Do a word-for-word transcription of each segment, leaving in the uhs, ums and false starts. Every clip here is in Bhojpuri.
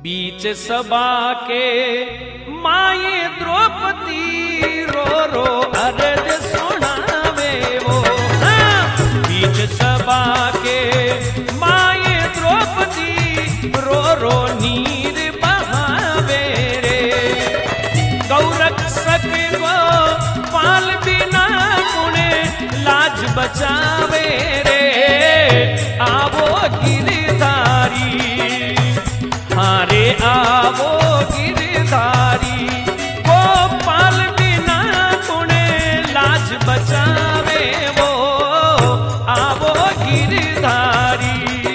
बीच सभा के माये द्रौपदी रो रो अरज सुनावे वो। हाँ, बीच सभा के माये द्रौपदी रो रो नीर बहावे रे। गौरक्षक गो पाल बिना मुने लाज बचावे रे। आवो गिरधारी, हारे आवो गिरधारी, गोपाल बिना पुणे लाज बचावे वो। आवो गिरधारी।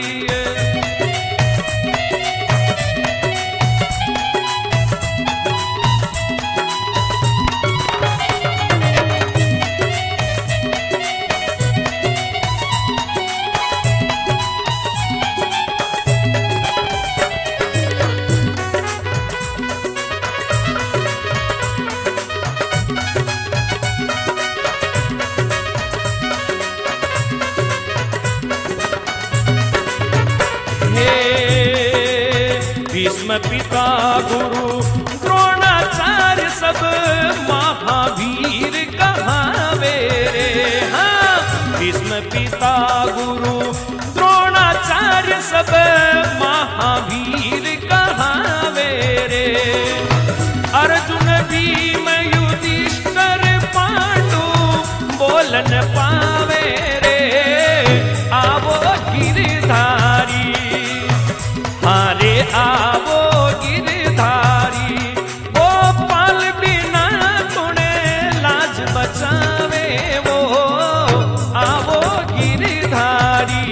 भीष्म पिता गुरु द्रोणाचार्य सब महावीर कहावे रे। हाँ, भीष्म पिता गुरु द्रोणाचार्य सब महावीर कहावे रे। अर्जुन भीम युधिष्ठिर पांडु बोलन पावे रे। आवो गिरधारी, हारे आवो गिरधारी, गोपाल बिना तुणे लाज बचावे वो। आवो गिरधारी।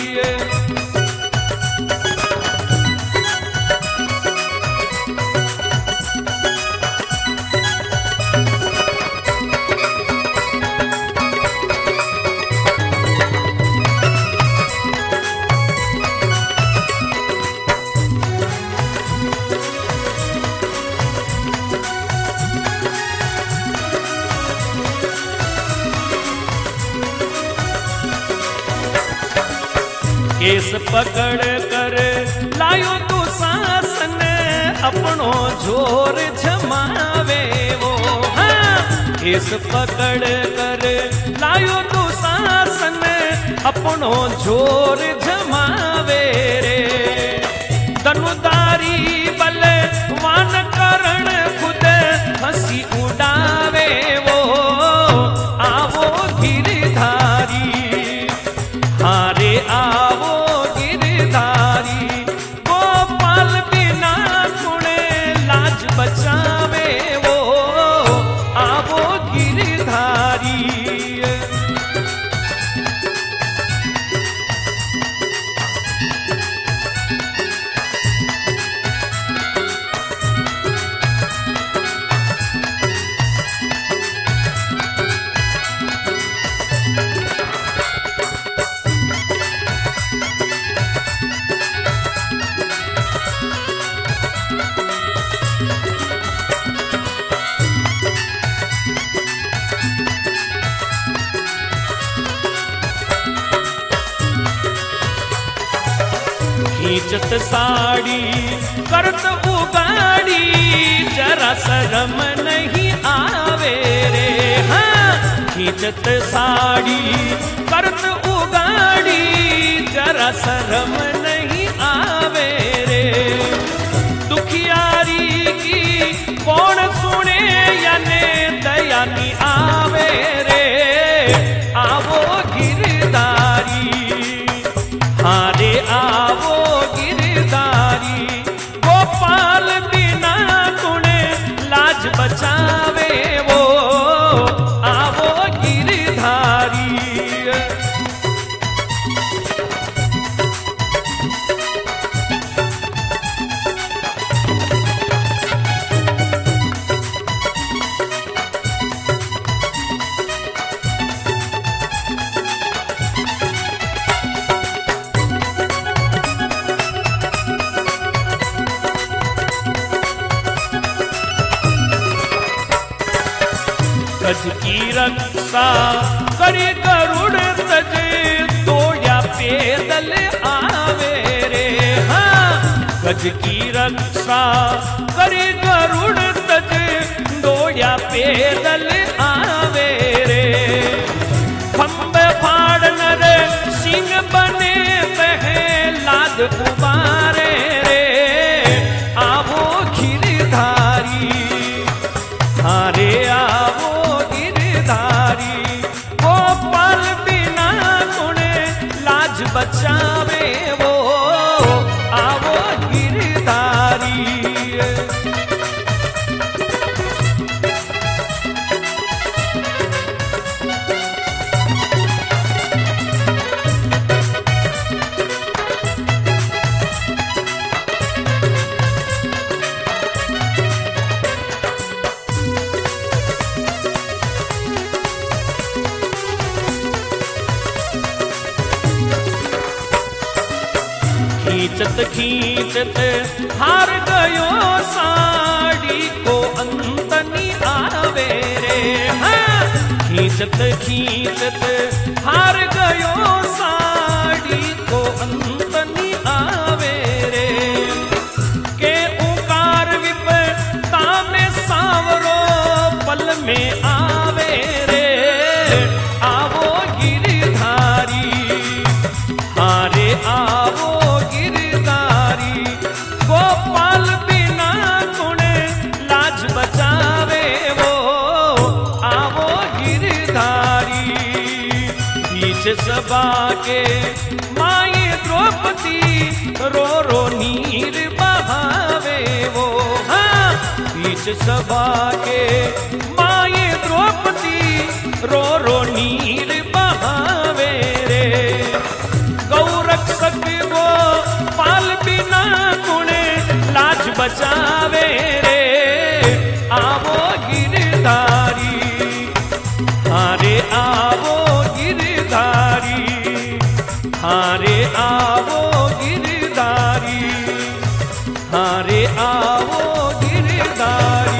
केस पकड़ कर लायो दुशासन, अपनो जोर जमावे वो। हाँ, केस पकड़ कर लायो दुशासन, अपनो जोर जमावे रे। धनुधारी बलवान करण खुद हंसी उड़ावे वो। आवो गिरधारी, हारे आवो गिरधारी, गोपाल बिना तुणे लाज बचावे वो। आवो गिरधारी। खींचत साड़ी करत उगाड़ी, जरा शर्म नहीं आवे रे। हाँ, खींचत साड़ी करत उगाड़ी, जरा शर्म नहीं आवे रे। दुखियारी की कौन सुने याने दया नहीं आवे रे। आवो गिरधारी, हारे आवो गिरधारी, गोपाल बिना तुणे लाज बचावे वो। आवो गिरधारी। गज की रक्षा करी गरुड़ तजे, तोड़ा पैदल आवे रे। हाँ, गज की रक्षा करी गरुड़ तज दौड़या पैदल आवे रे। खंबे फाड़ नर सिंह बने बहे लाद उबारे रे। आवो गिरधारी हारे आवो गिरधारी गोपाल बिना तुणे लाज बचावे वो आवो गिरधारी। खींचत खींचत हार गयो साड़ी को अंतनी आवे रे। हाँ खींचत खींचत हार गयो साड़ी को अंतनी आवे रे। के उकार विपता में सावरो पल में आवे रे। आवो गिरधारी हारे आवो गोपाल बिना तुणे लाज बचावे वो आवो गिरधारी। बीच सभा के माई द्रौपदी रो रो नीर बहावे वो। हाँ बीच सभा के माई द्रौपदी रो रो नीर बहावे रे। गौरक्षक वो पाल बिना तुणे लाज बचावे रे। आवो गिरधारी हारे आवो गिरधारी हारे आवो गिरधारी हारे आवो गिरधारी।